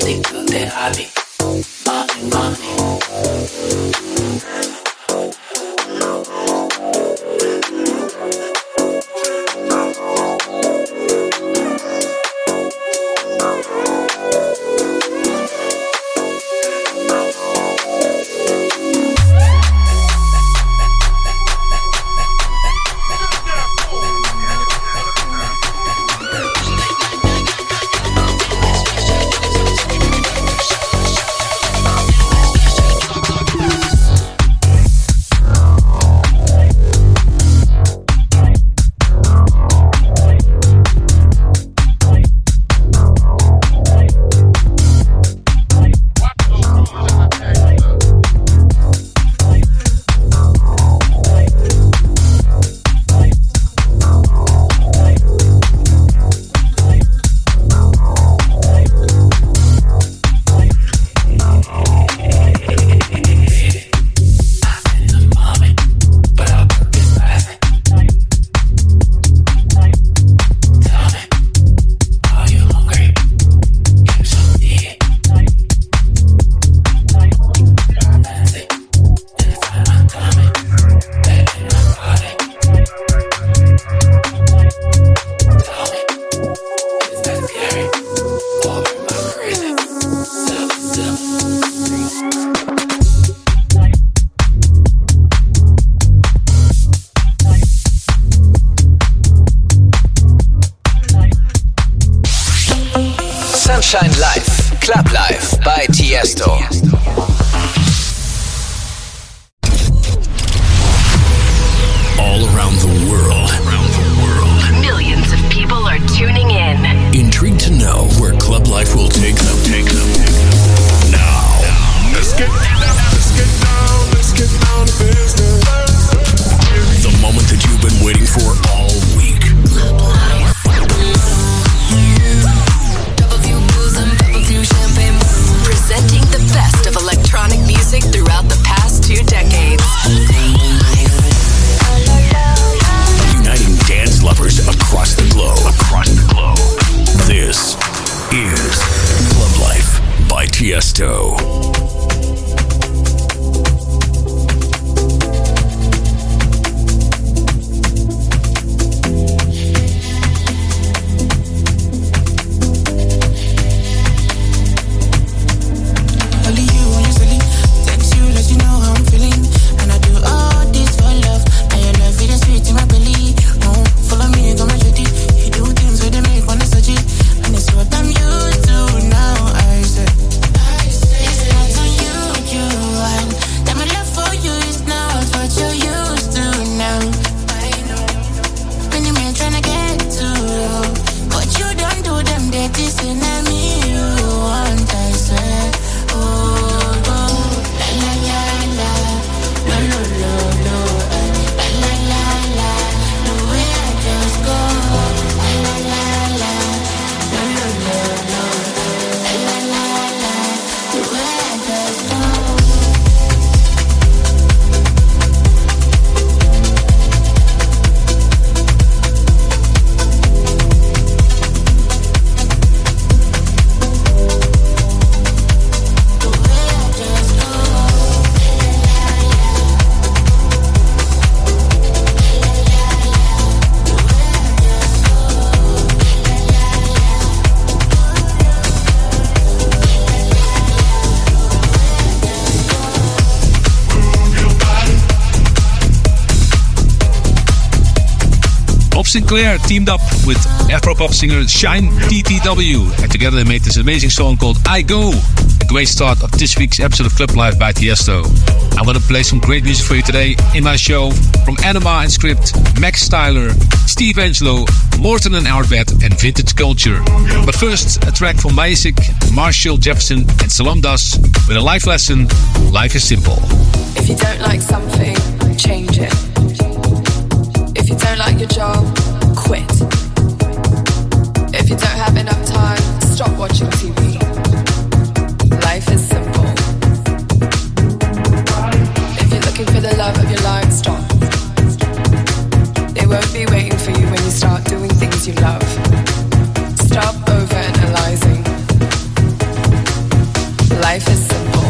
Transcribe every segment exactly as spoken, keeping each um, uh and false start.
Dico de Javi, mami, mami. Sunshine Live, Club Live bei Tiesto. All around the world, around the world, millions of people are tuning in. Intrigued to know where Club Life will take them, take them, take them. Now, let's get down, let's get down, let's get down to business. The moment that you've been waiting for all week. Club Life. Presenting the best of electronic music throughout the past two decades. Uniting dance lovers across the globe. Across the globe. This is Club Life by Tiesto. Sinclair teamed up with Afropop singer Shine T T W, and together they made this amazing song called I Go. A great start of this week's episode of Club Live by Tiesto. I'm going to play some great music for you today in my show from Anima and Script, Max Styler, Steve Angelo, Morton and Outbet, and Vintage Culture. But first, a track from Maisic, Marshall Jefferson, and Salam Das with a life lesson: life is simple. If you don't like something, change it. If you don't like your job, quit. If you don't have enough time, stop watching T V. Life is simple. If you're looking for the love of your life, stop. They won't be waiting for you when you start doing things you love. Stop overanalyzing. Life is simple.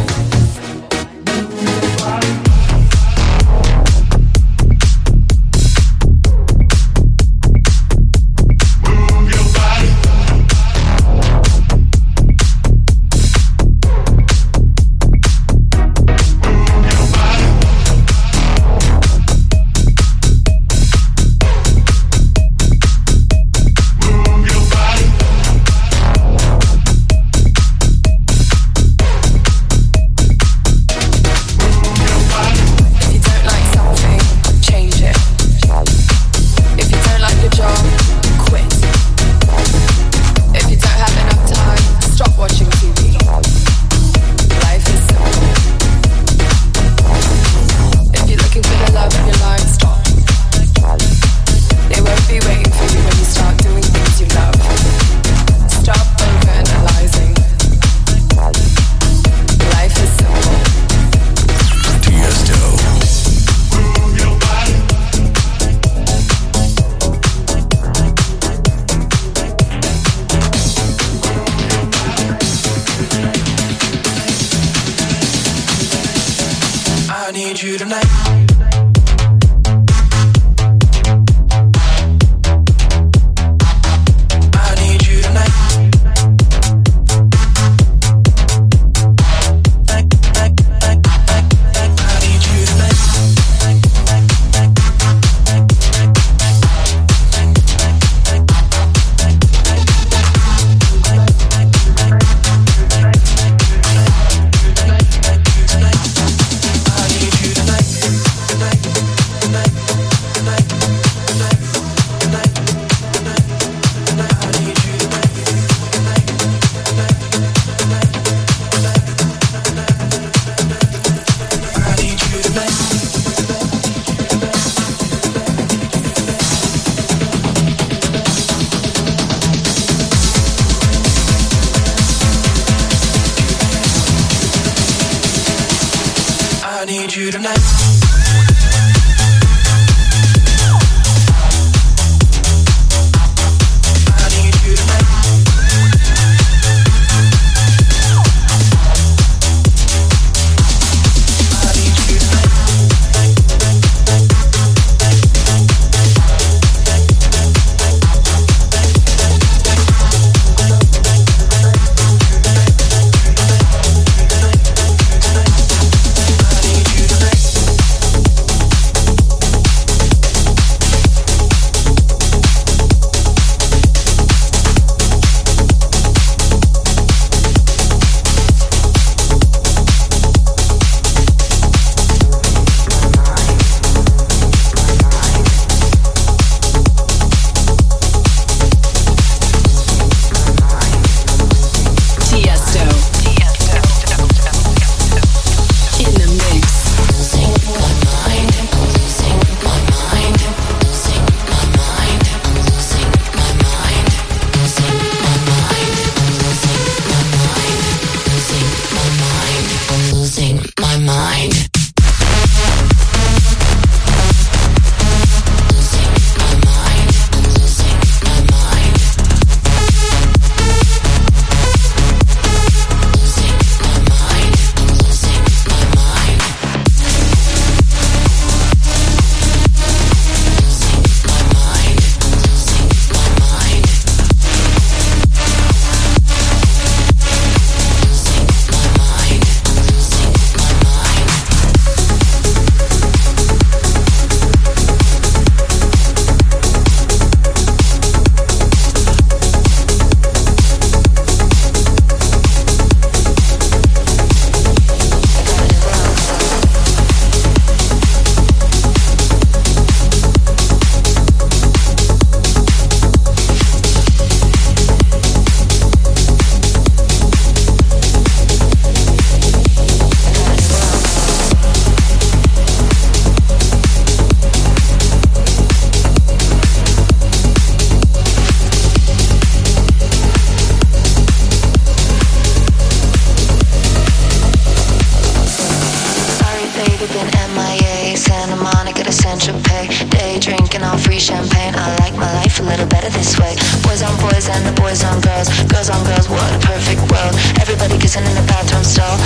boys and the boys on girls, girls on girls, what a perfect world. Everybody kissing in the bathroom stall.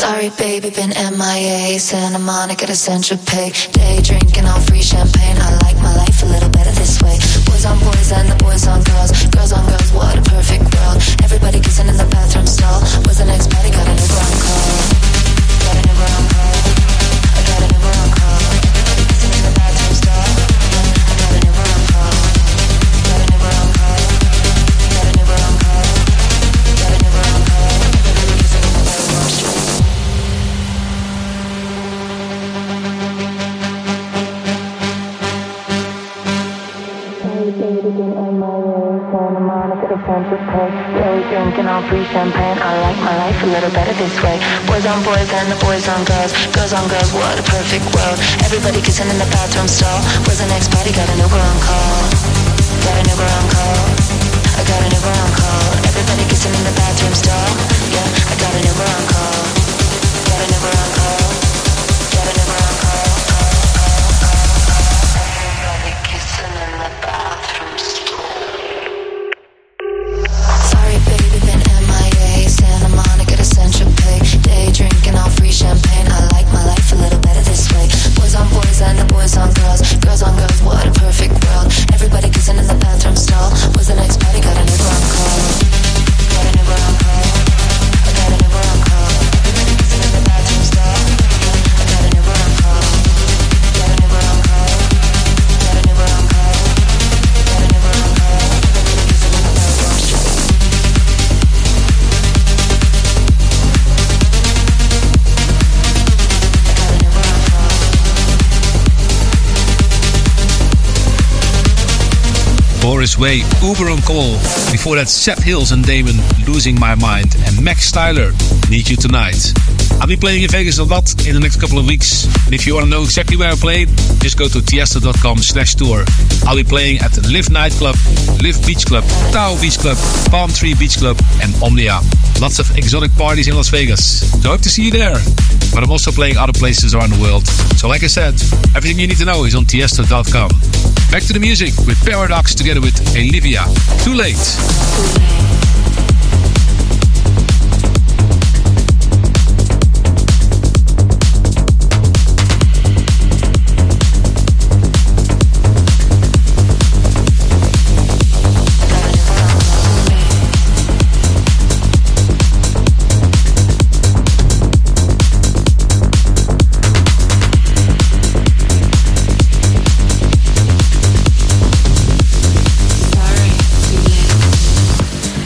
Sorry, baby, been M I A. Santa Monica to Central Pay. Day drinking on free champagne. I like my life a little better this way. Boys on boys and the boys on girls. Girls on girls, what a perfect world. Everybody kissing in the bathroom stall. Was the next party, got an Uber on call. Got an Uber on call. I got an Uber on call. Everybody kissing in the bathroom stall. I got an Uber on call. Got an Uber on call. Got an Uber on call. Got an Uber on call. Everybody kissing in the bathroom stall. Santa Monica to Central Pay. Day drinking on free champagne. I like my life a little better this way. Boys on boys and the boys on girls. Girls on girls, what a perfect world. Everybody kissing in the bathroom stall. Was the next party, got an Uber on call. Got an Uber on call. I got an Uber on call. Everybody kissing in the bathroom stall. Yeah, I got an Uber on call. Got an Uber on call. Got an Uber on call. Everybody kissing in the bathroom stall. Santa Monica to Central Pay. Day drinking on free champagne. I like my life a little better this way. Boys on boys and the boys on girls. Girls on girls, what a perfect world. Everybody kissing in the bathroom stall. Was the next party, got an Uber on call. Got an Uber on call. I got an Uber on call. Everybody kissing in the bathroom stall. I got an Uber on call. Got an Uber on call. Got an Uber on call. Got an Uber on call. Everybody kissing in the bathroom stall. Boris Way, Uber on Call. Before that, Seth Hills and Damon, Losing My Mind. And Max Styler, Need You Tonight. I'll be playing in Vegas a lot in the next couple of weeks. And if you want to know exactly where I played, just go to tiesto.com slash tour. I'll be playing at the Live Nightclub, Live Beach Club, Tao Beach Club, Palm Tree Beach Club and Omnia. Lots of exotic parties in Las Vegas. So I hope to see you there. But I'm also playing other places around the world. So like I said, everything you need to know is on tiesto dot com. Back to the music with Paradox together with Olivia. Too Late. Too late. Sorry, too late.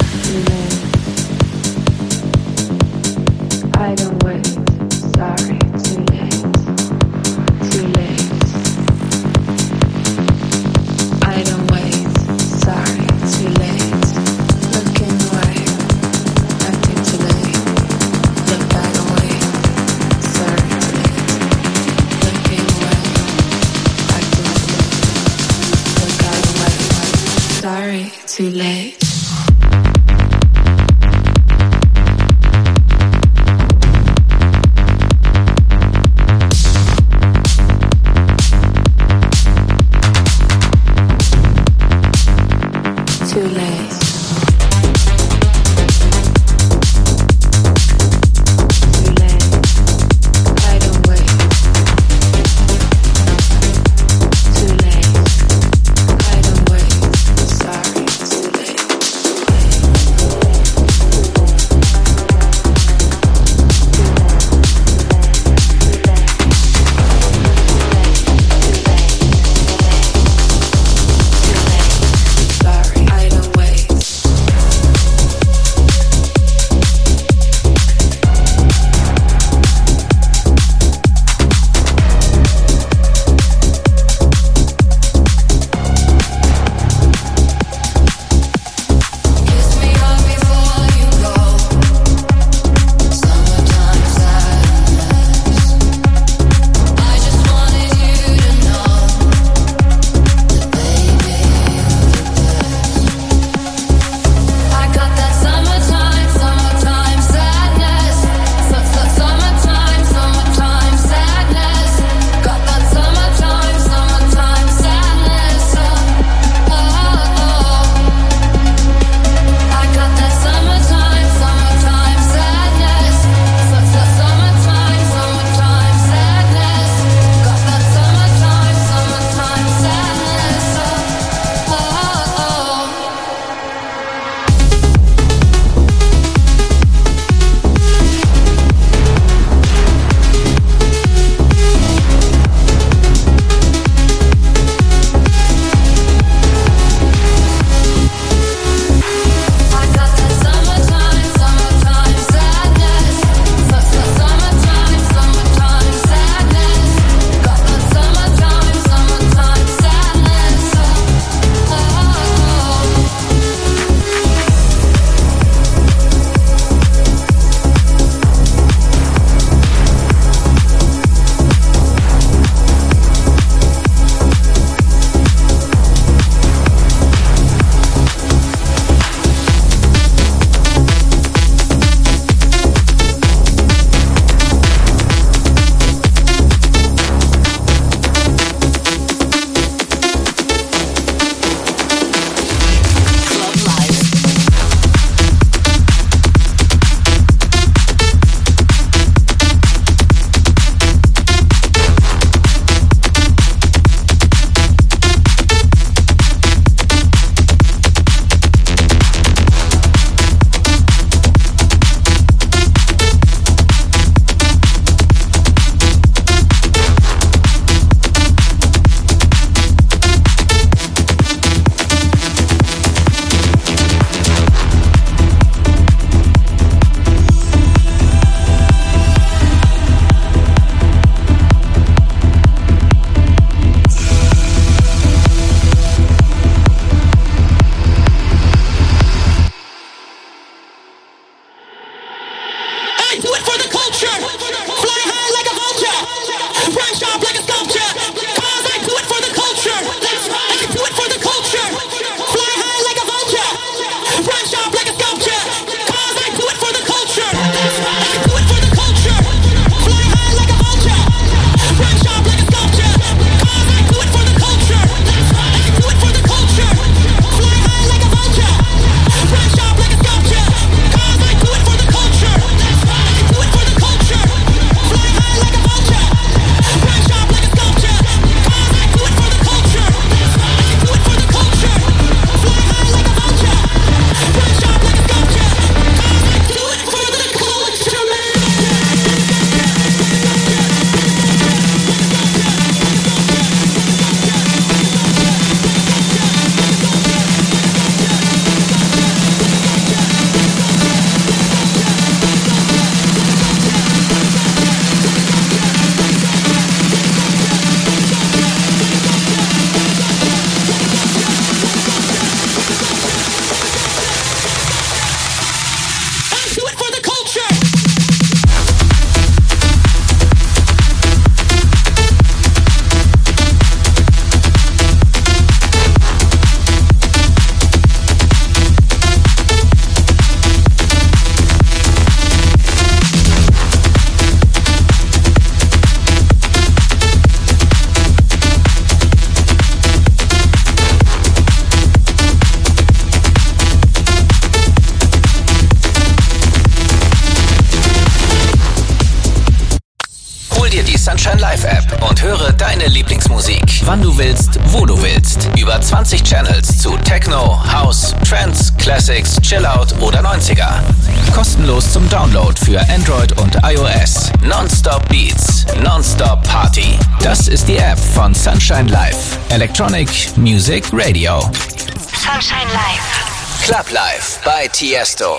Sunshine Live App und höre deine Lieblingsmusik, wann du willst, wo du willst. Über zwanzig Channels zu Techno, House, Trance, Classics, Chillout oder neunziger. Kostenlos zum Download für Android und iOS. Non-Stop Beats, Non-Stop Party. Das ist die App von Sunshine Live. Electronic Music Radio. Sunshine Live. Club Live bei Tiesto.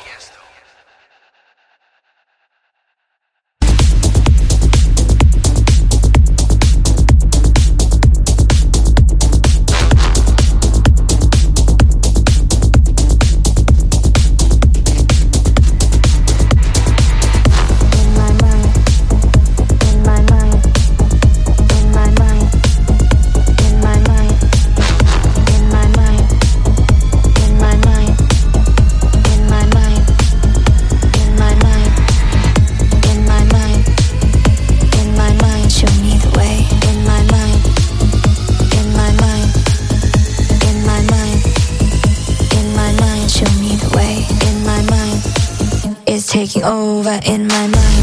Taking over in my mind.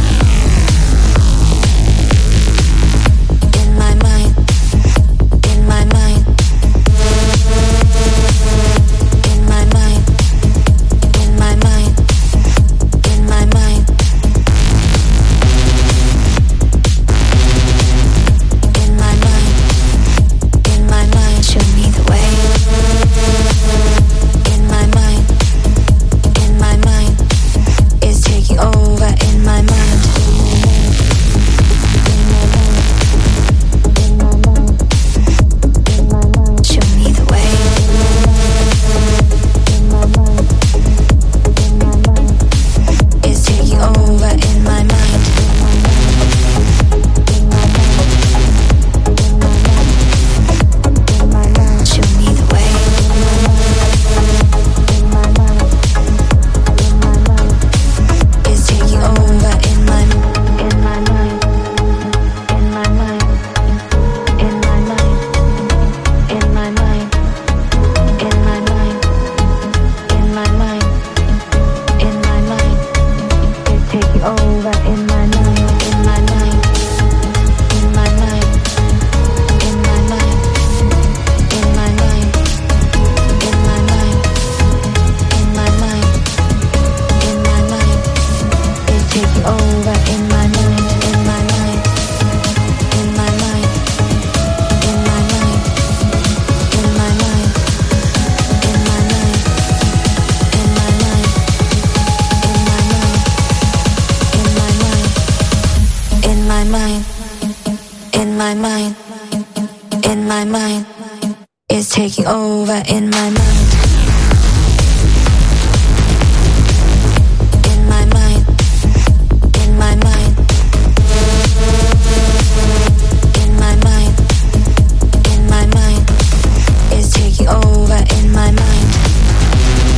In my mind. In my mind. In my mind. In my mind. In my mind. In my mind. In my mind. Show me the way. In my mind. In my mind. Taking over in my mind. In my mind. In my mind. In my mind. Show me the way. In my mind. In my mind. It's taking over in my mind. In my mind. In my mind. In my mind. Show me the way. In my mind. In my mind. It's taking over in my in my mind, in my mind, in my mind, in my mind, in my mind, in my mind, in my mind. It's taking over in my mind, in my mind, in my mind, in my mind, in my mind, in my mind, in my mind, in my mind. It's taking over in my mind, in my mind, in my mind, in my mind, in my mind, in my mind, in my mind, in my mind, in my mind, in my mind, in my mind. It's taking over in my mind. In my mind. In my mind, in my mind, in my mind, it's taking over in my mind.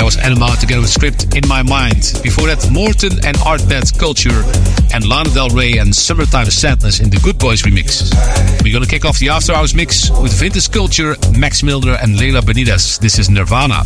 was Anima together with Script, In My Mind. Before that, Morton and Artbed, Culture, and Lana Del Rey and Summertime Sadness in the Good Boys remix. We're gonna kick off the After Hours mix with Vintage Culture, Max Milder and Leila Benitez. This is Nirvana.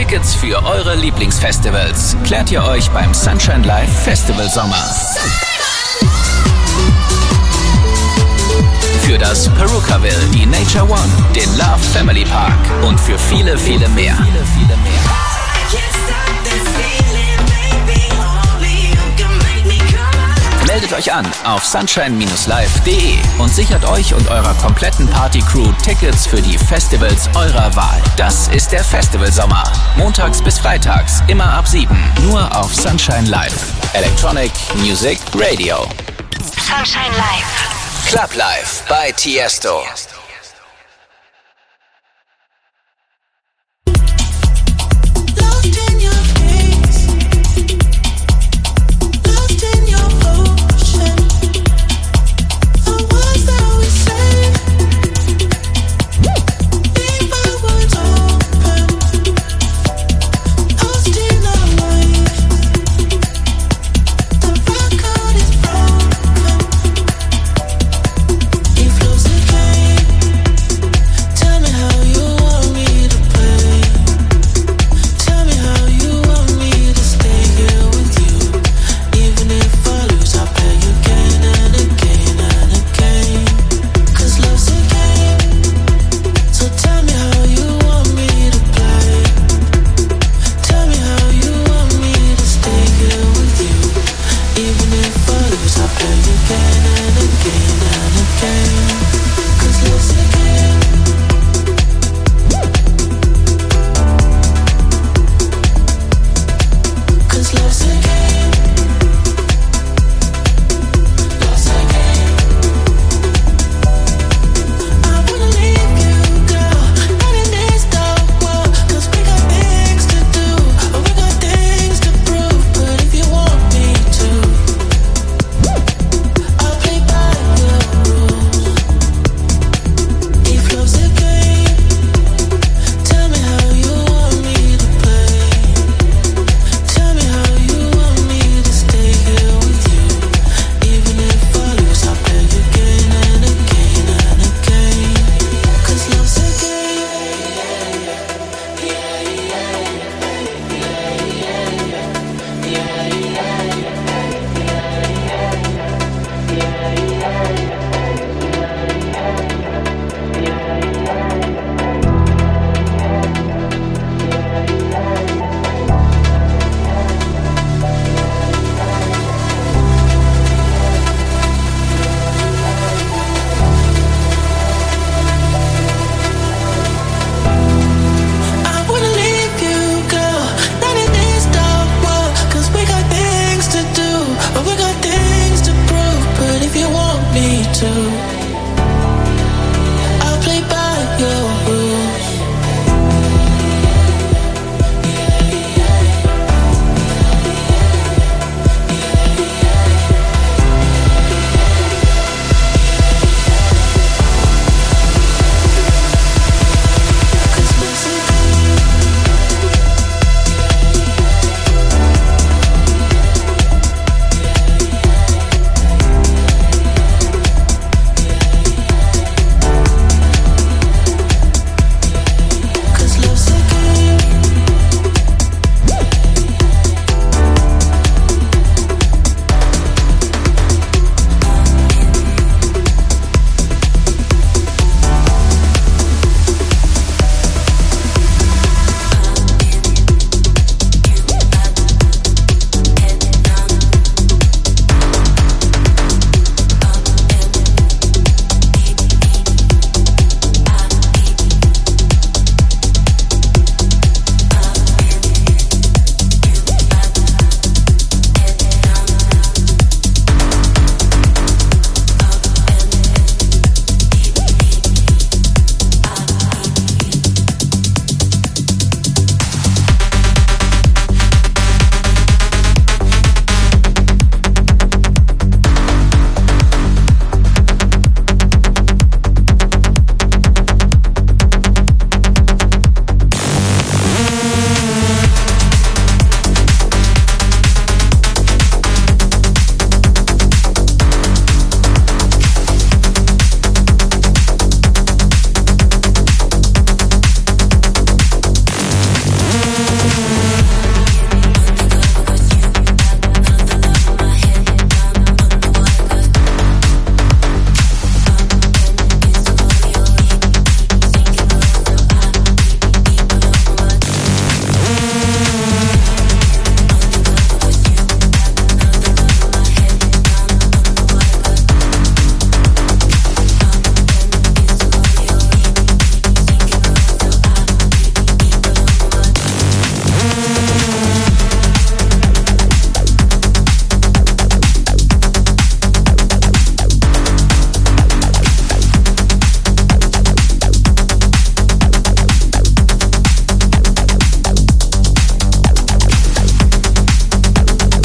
Tickets für eure Lieblingsfestivals klärt ihr euch beim Sunshine Live Festival Sommer. Für das Perukaville, die Nature One, den Love Family Park und für viele, viele mehr. Viele, viele mehr. Meldet euch an auf sunshine Bindestrich live Punkt de und sichert euch und eurer kompletten Party-Crew Tickets für die Festivals eurer Wahl. Das ist der Festivalsommer. Montags bis freitags, immer ab sieben. Nur auf Sunshine Live. Electronic Music Radio. Sunshine Live. Club Live bei Tiesto. It flows again.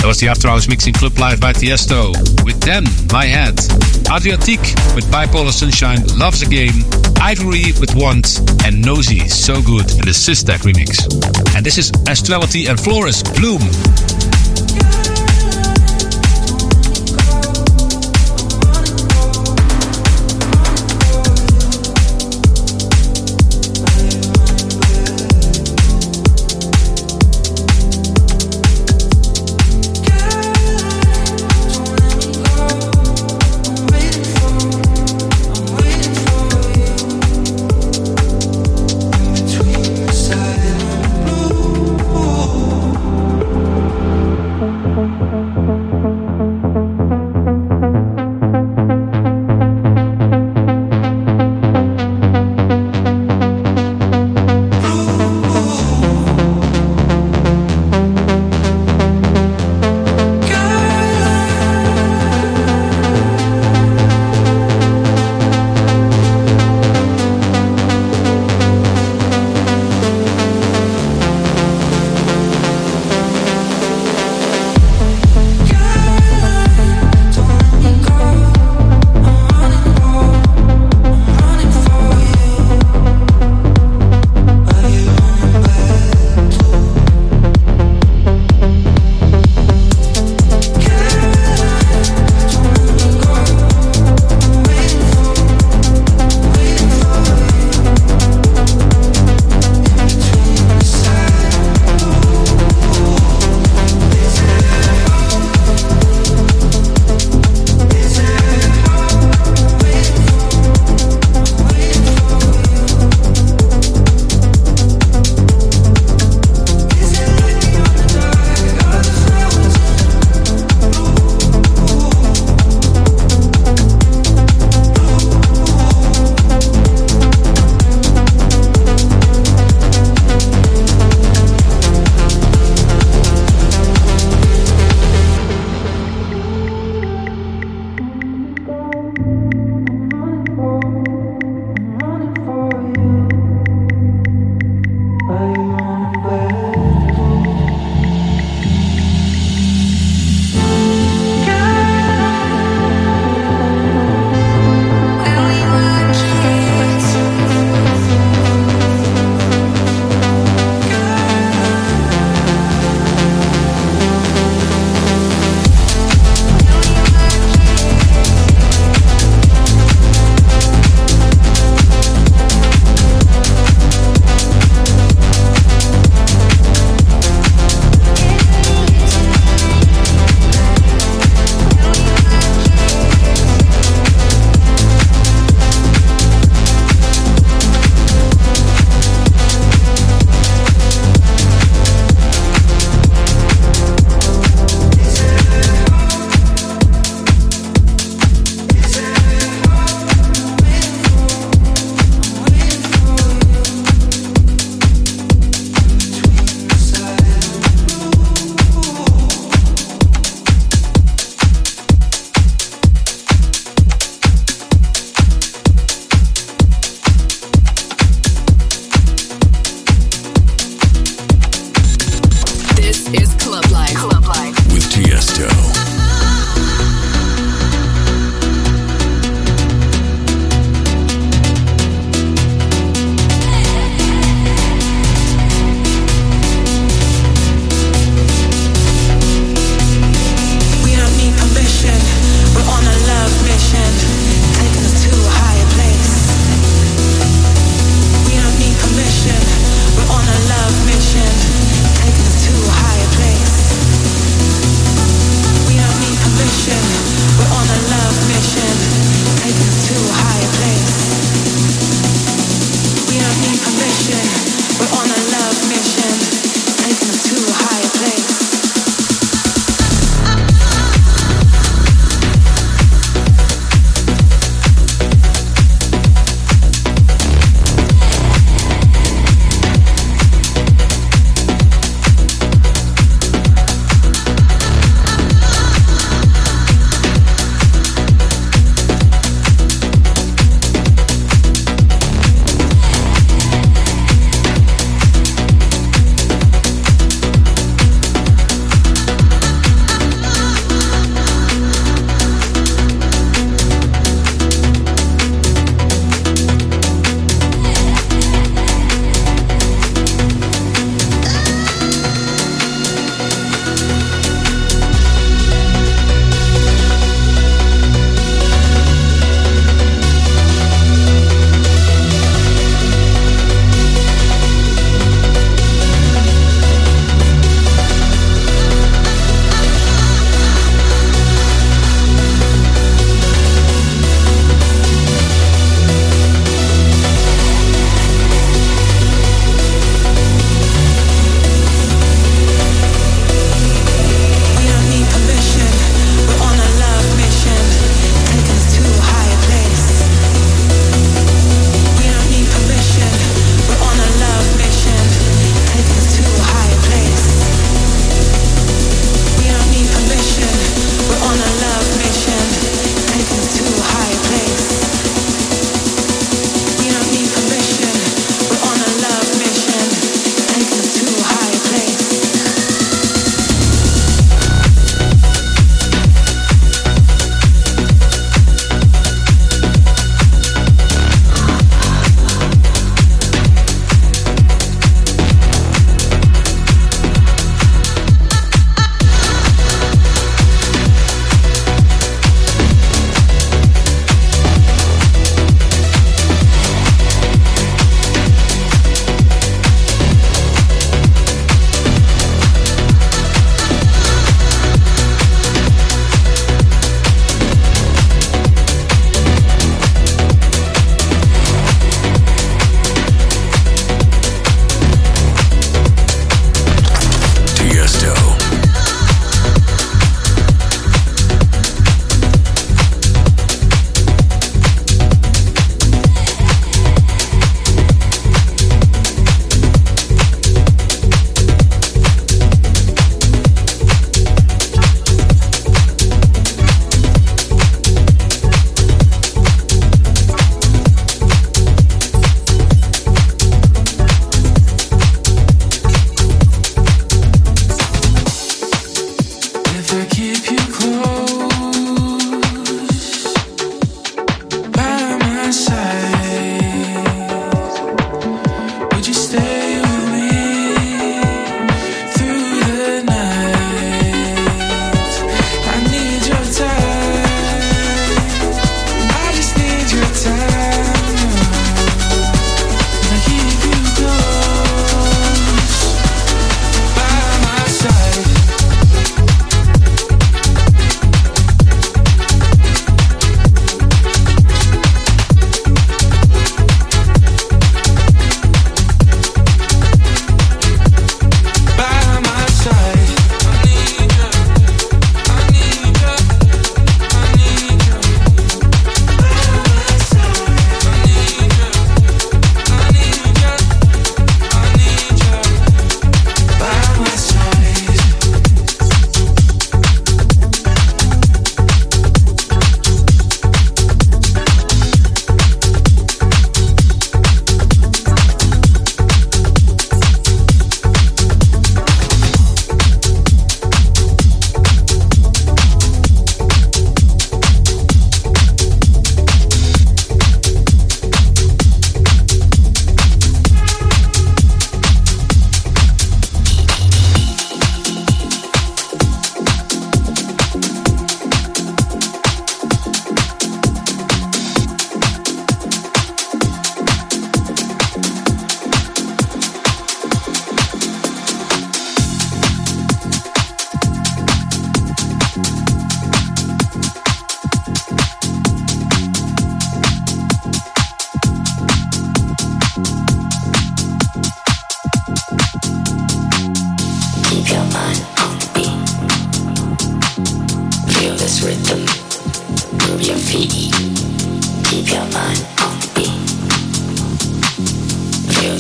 was the After Hours mixing Club Live by Tiesto. With then, My Head. Adriatique with Bipolar Sunshine, Loves a Game. Ivory with Want. And Nosy, So Good in the Sistek remix. And this is Astrality and Flores, Bloom.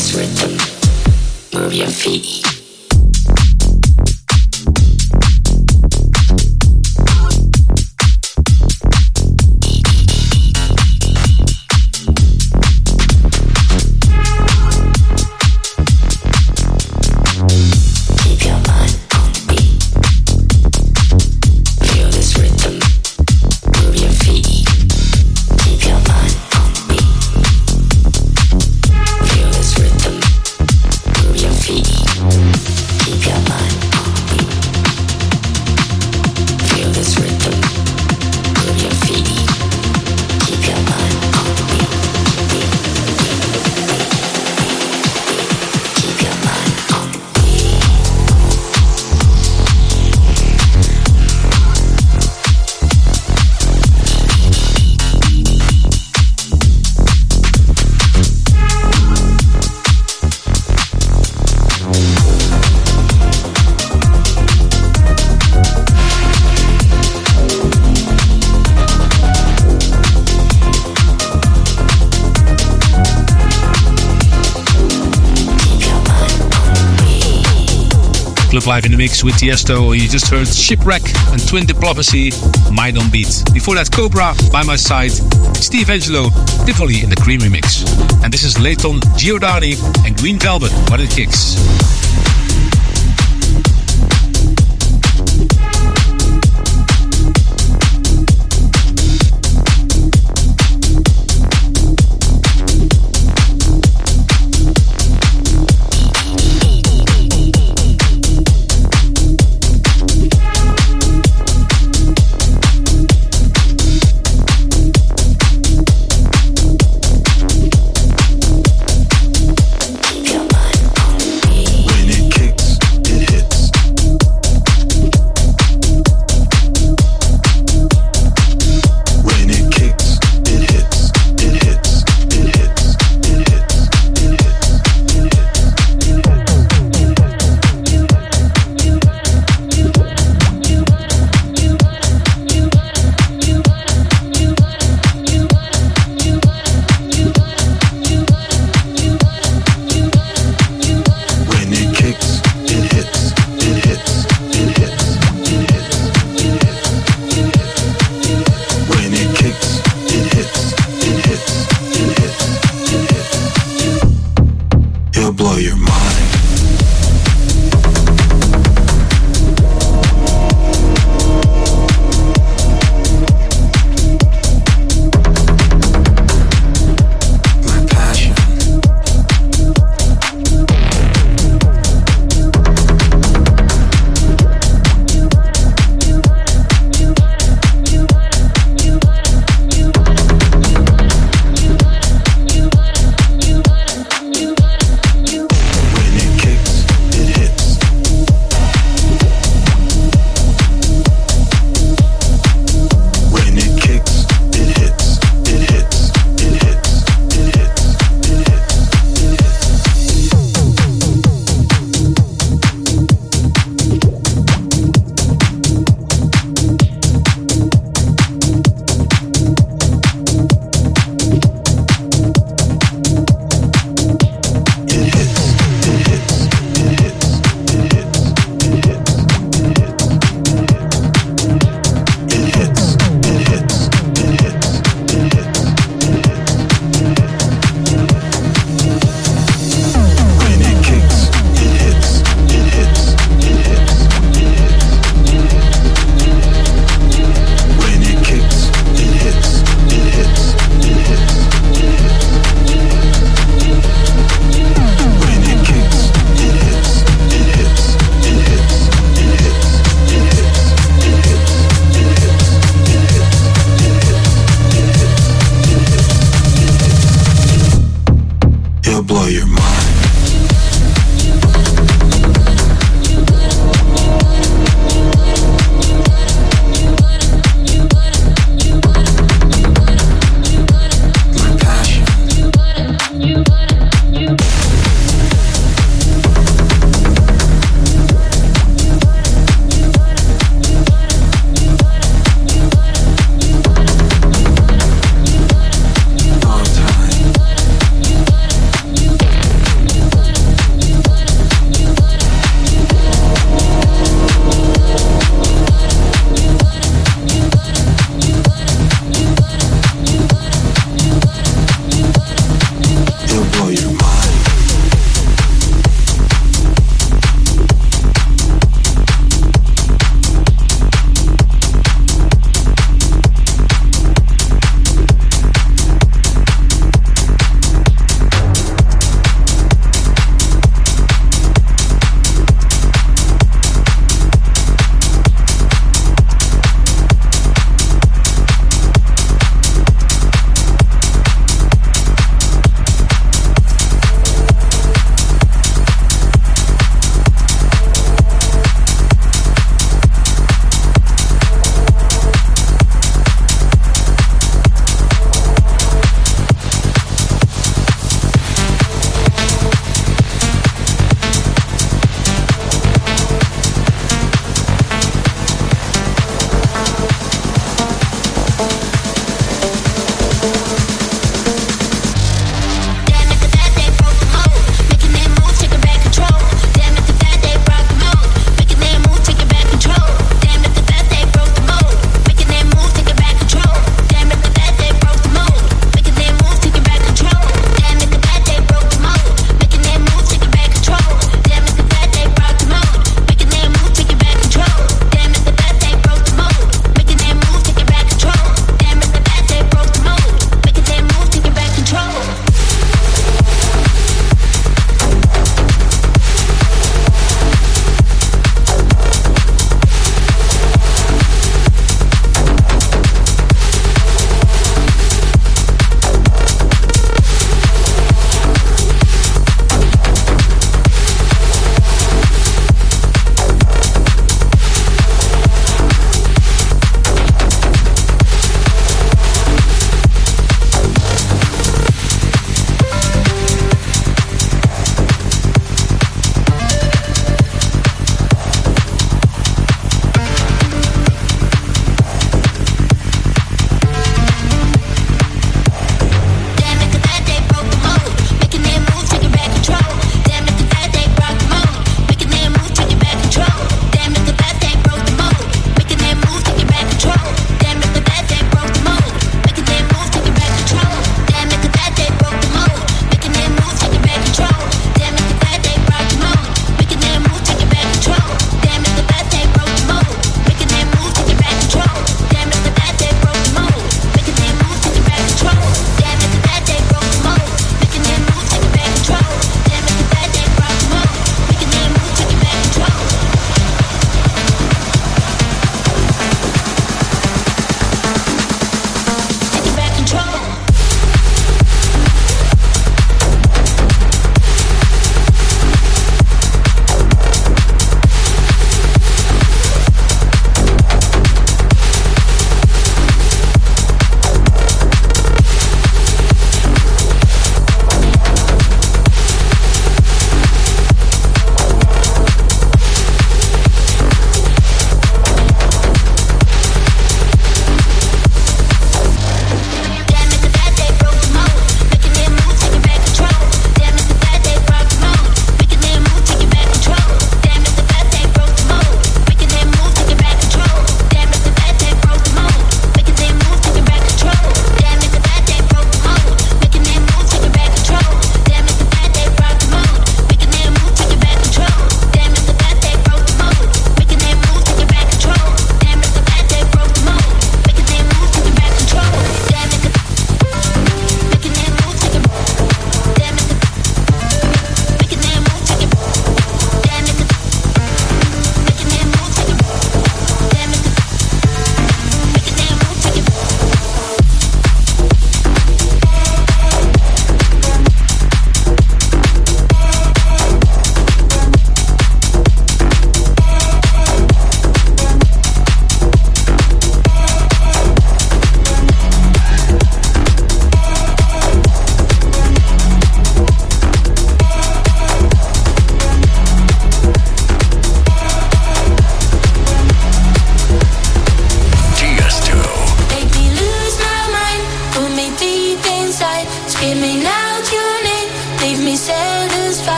this rhythm. Move your feet. Club Live in the mix with Tiesto. You just heard Shipwreck and Twin Diplomacy, Mind on Beat. Before that, Cobra, By My Side, Steve Angelo, Tivoli in the Cream remix. And this is Leighton Giordani and Green Velvet, What It Kicks.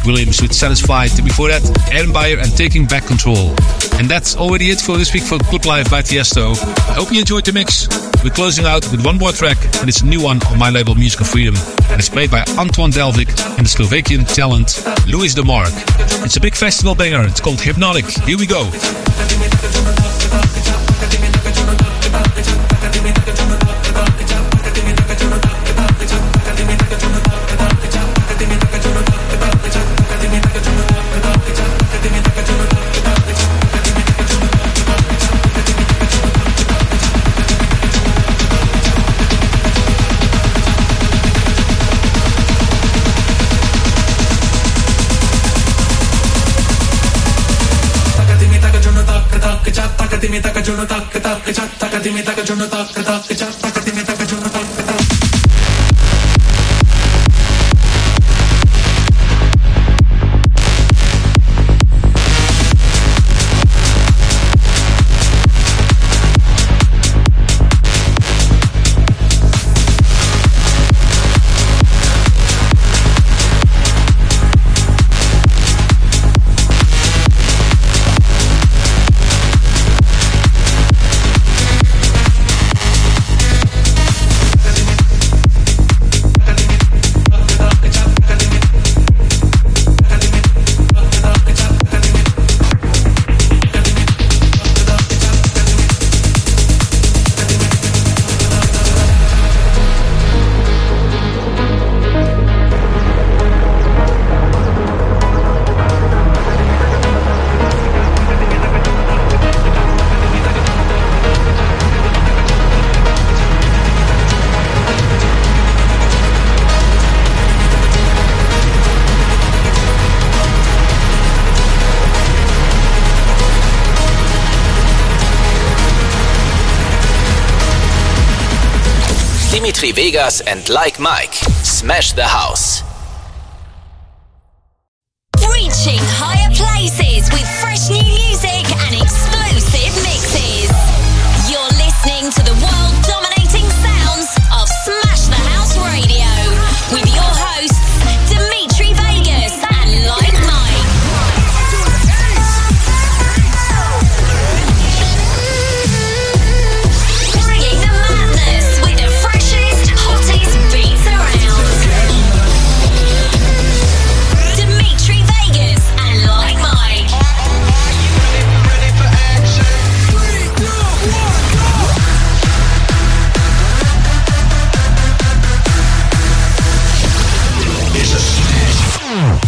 Mike Williams with Satisfied. Before that, Aaron Beyer and Taking Back Control. And that's already it for this week for Club Life by Tiesto. I hope you enjoyed the mix. We're closing out with one more track, and it's a new one on my label Musical Freedom. And it's played by Antoine Delvig and the Slovakian talent Louis de Mark. It's a big festival banger. It's called Hypnotic. Here we go. Takatimi taka jono tak tak chat takatimi taka jono tak tak chat takatimi taka jono tak tak. Dimitri Vegas and Like Mike. Smash the house. Reaching higher places with fresh new music and explosive mixes. You're listening to the world-dominating sounds of Smash the House Radio with your hosts, Dimitri Vegas and Like Mike. Bringing the madness with the freshest, hottest beats around. Dimitri Vegas and Like Mike. Ready for action? Three, two, one, go! It's a smash.